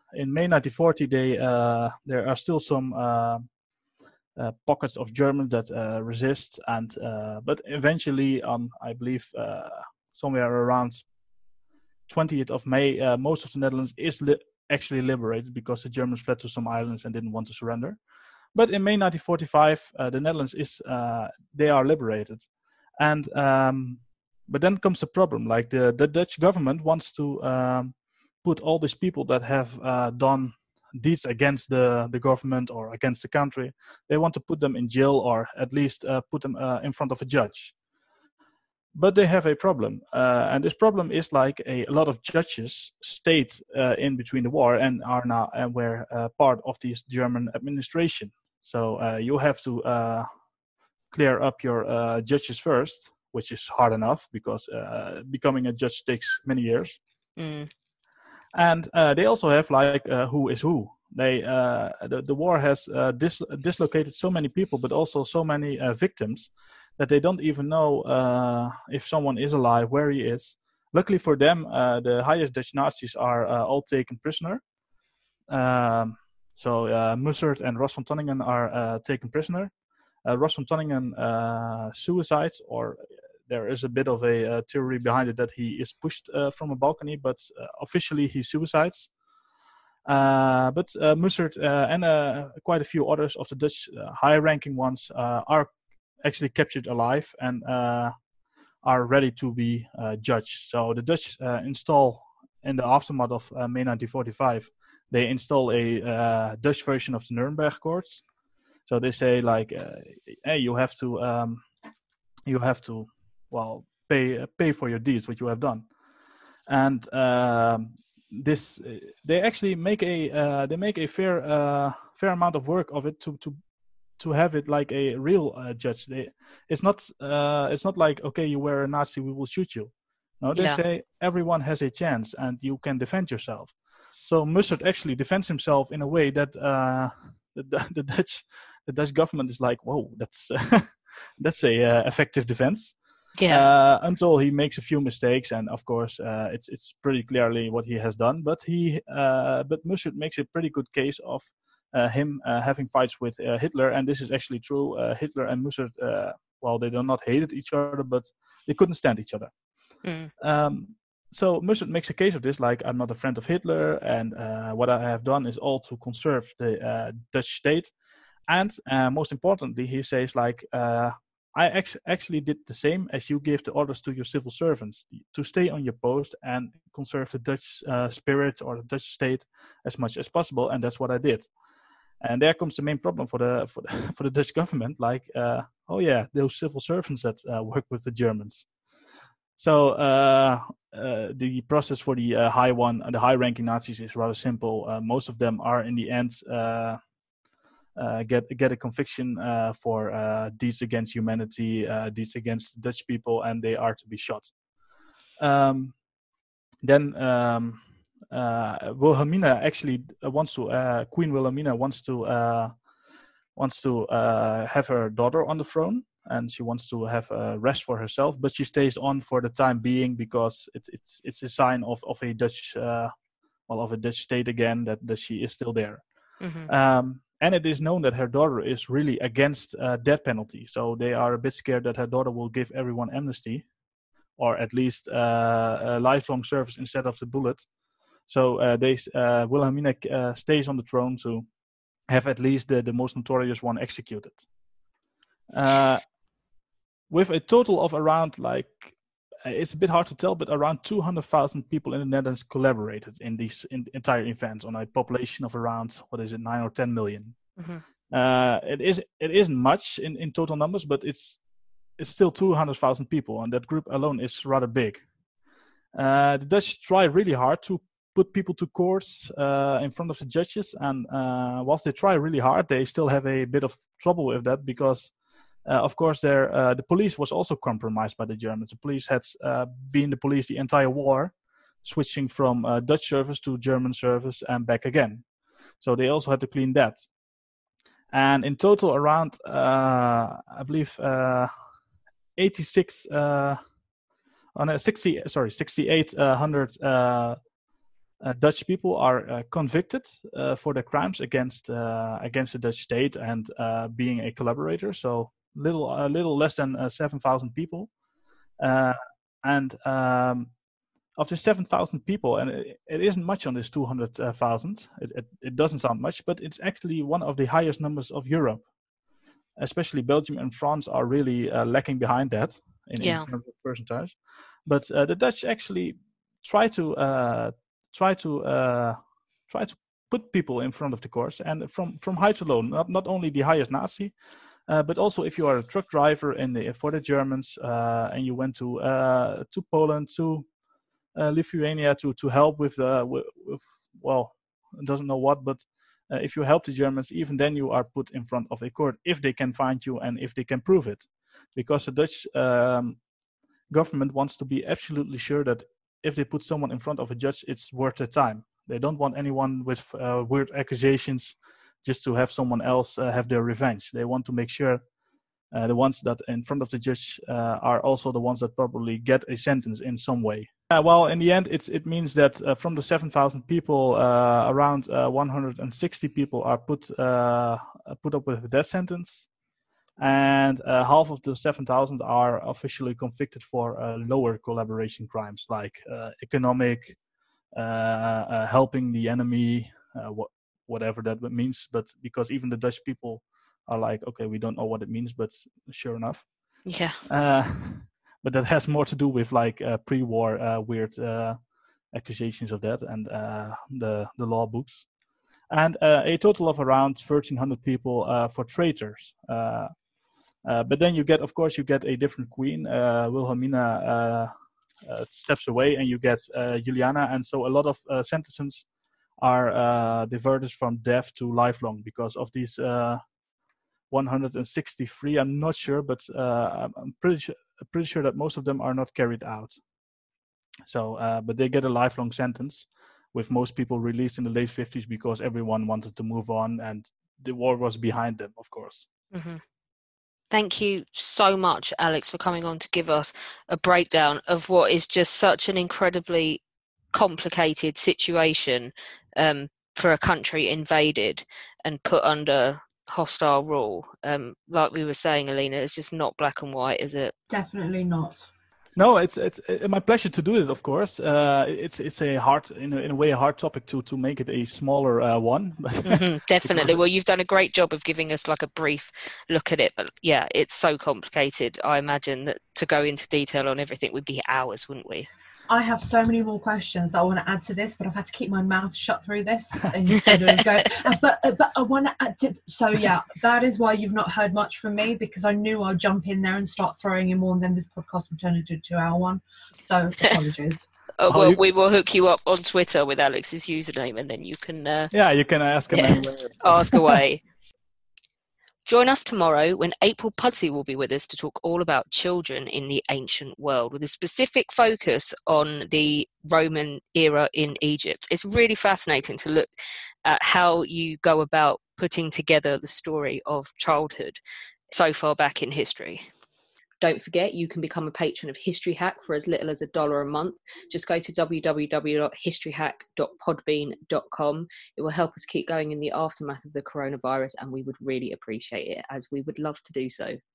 in May nineteen forty, they uh, there are still some uh, uh, pockets of Germans that uh, resist, and uh, but eventually, on I believe uh, somewhere around twentieth of May, uh, most of the Netherlands is li- actually liberated because the Germans fled to some islands and didn't want to surrender. But in May nineteen forty-five, uh, the Netherlands is uh, they are liberated, and um, but then comes the problem. Like the, the Dutch government wants to um, put all these people that have uh, done deeds against the, the government or against the country, they want to put them in jail or at least uh, put them uh, in front of a judge. But they have a problem, uh, and this problem is like a, a lot of judges stayed uh, in between the war and are now and were uh, part of this German administration. So uh, you have to uh, clear up your uh, judges first, which is hard enough because uh, becoming a judge takes many years. Mm. And uh, they also have like uh, who is who. They uh, the, the war has uh, dis- dislocated so many people, but also so many uh, victims that they don't even know uh, if someone is alive, where he is. Luckily for them, uh, the highest Dutch Nazis are uh, all taken prisoner. Um, so uh, Mussert and Ros van Tonningen are uh, taken prisoner. Uh, Ros van Tonningen uh, suicides, or there is a bit of a uh, theory behind it that he is pushed uh, from a balcony, but uh, officially he suicides. Uh, but uh, Mussert uh, and uh, quite a few others of the Dutch uh, high-ranking ones uh, are actually captured alive and uh, are ready to be uh, judged. So the Dutch uh, install, in the aftermath of uh, May nineteen forty-five, they install a uh, Dutch version of the Nuremberg courts. So they say like, uh, hey, you have to, um, you have to, well, pay uh, pay for your deeds, what you have done, and um, this they actually make a uh, they make a fair uh, fair amount of work of it to to. to have it like a real uh, judge. They, it's not uh, it's not like, okay, you were a Nazi, we will shoot you. No, they Yeah. say everyone has a chance and you can defend yourself. So Mussert actually defends himself in a way that uh, the, the Dutch the Dutch government is like, whoa, that's uh, that's a uh, effective defense. Yeah. Uh, until he makes a few mistakes, and of course uh, it's it's pretty clearly what he has done. But he uh, but Mussert makes a pretty good case of Uh, him uh, having fights with uh, Hitler, and this is actually true. Uh, Hitler and Mussert, uh, well, they do not hated each other, but they couldn't stand each other. Mm. Um, so Mussert makes a case of this, like, I'm not a friend of Hitler, and uh, what I have done is all to conserve the uh, Dutch state. And uh, most importantly, he says, like, uh, I ex- actually did the same as you give the orders to your civil servants, to stay on your post and conserve the Dutch uh, spirit or the Dutch state as much as possible, and that's what I did. And there comes the main problem for the for the, for the Dutch government. Like, uh, oh yeah, those civil servants that uh, work with the Germans. So uh, uh, the process for the uh, high one, the high-ranking Nazis, is rather simple. Uh, most of them are, in the end, uh, uh, get get a conviction uh, for uh, deeds against humanity, uh, deeds against Dutch people, and they are to be shot. Um, then. Um, Uh, Wilhelmina actually wants to. Uh, Queen Wilhelmina wants to uh, wants to uh, have her daughter on the throne, and she wants to have a rest for herself. But she stays on for the time being because it's it's it's a sign of of a Dutch uh, well of a Dutch state again, that that she is still there. Mm-hmm. Um, and it is known that her daughter is really against uh, death penalty, so they are a bit scared that her daughter will give everyone amnesty, or at least uh, a lifelong service instead of the bullet. So uh, they, uh, Wilhelmina uh, stays on the throne to have at least the, the most notorious one executed. Uh, with a total of around, like, it's a bit hard to tell, but around two hundred thousand people in the Netherlands collaborated in these in entire events on a population of around, what is it, nine or ten million. Mm-hmm. Uh, it is it isn't much in, in total numbers, but it's it's still two hundred thousand people, and that group alone is rather big. Uh, the Dutch try really hard to put people to courts uh, in front of the judges, and uh, whilst they try really hard, they still have a bit of trouble with that because, uh, of course, uh, the police was also compromised by the Germans. The police had uh, been the police the entire war, switching from uh, Dutch service to German service and back again. So they also had to clean that. And in total, around, uh, I believe, uh, eighty-six, uh, on a sixty, sorry, sixty-eight hundred. Uh, uh, Dutch people are uh, convicted uh, for their crimes against uh, against the Dutch state and uh, being a collaborator. So little a little less than uh, seven thousand people, uh, and um, of the seven thousand people, and it, it isn't much on this two hundred thousand. It, it it doesn't sound much, but it's actually one of the highest numbers of Europe. Especially Belgium and France are really uh, lacking behind that in, Yeah. in terms of percentage. But uh, the Dutch actually try to uh, try to uh, try to put people in front of the course, and from from high to low, not not only the highest Nazi, uh, but also if you are a truck driver in the for the Germans uh, and you went to uh, to Poland, to uh, Lithuania to to help with uh, with, with well, doesn't know what, but uh, if you help the Germans, even then you are put in front of a court if they can find you and if they can prove it, because the Dutch um, government wants to be absolutely sure that if they put someone in front of a judge, it's worth their time. They don't want anyone with uh, weird accusations just to have someone else uh, have their revenge. They want to make sure uh, the ones that in front of the judge uh, are also the ones that probably get a sentence in some way. Uh, well, in the end, it's, it means that uh, from the seven thousand people, uh, around uh, one hundred sixty people are put uh, put up with a death sentence, and uh, half of the seven thousand are officially convicted for uh, lower collaboration crimes like uh, economic, uh, uh, helping the enemy, uh, wh- whatever that means. But because even the Dutch people are like, okay, we don't know what it means, but sure enough. Yeah. Uh, but that has more to do with like uh, pre-war uh, weird uh, accusations of that and uh, the the law books, and uh, a total of around thirteen hundred people uh, for traitors. Uh, uh, but then you get, of course, you get a different queen. Uh, Wilhelmina uh, uh, steps away, and you get uh, Juliana, and so a lot of uh, sentences are uh, diverted from death to lifelong because of these. Uh, one hundred sixty-three, I'm not sure, but uh, I'm pretty sure, pretty sure that most of them are not carried out. So, uh, but they get a lifelong sentence, with most people released in the late fifties because everyone wanted to move on and the war was behind them, of course. Mm-hmm. Thank you so much, Alex, for coming on to give us a breakdown of what is just such an incredibly complicated situation um, for a country invaded and put under hostile rule. Um, like we were saying, Alina, it's just not black and white, is it? Definitely not. No, it's it's my pleasure to do it. Of course, uh, it's it's a hard, in a, in a way, a hard topic to to make it a smaller uh, one. Mm-hmm, definitely. Well, you've done a great job of giving us like a brief look at it, but yeah, it's so complicated. I imagine that to go into detail on everything would be hours, wouldn't we? I have so many more questions that I want to add to this, but I've had to keep my mouth shut through this instead of go. Uh, but uh, but I want to add to. So yeah, that is why you've not heard much from me, because I knew I'd jump in there and start throwing in more, and then this podcast would turn into a two-hour one. So apologies. Uh, well, we will hook you up on Twitter with Alex's username, and then you can. Uh, yeah, you can ask him. Yeah, anyway. ask away. Join us tomorrow when April Putty will be with us to talk all about children in the ancient world, with a specific focus on the Roman era in Egypt. It's really fascinating to look at how you go about putting together the story of childhood so far back in history. Don't forget, you can become a patron of History Hack for as little as a dollar a month. Just go to w w w dot history hack dot podbean dot com. It will help us keep going in the aftermath of the coronavirus, and we would really appreciate it, as we would love to do so.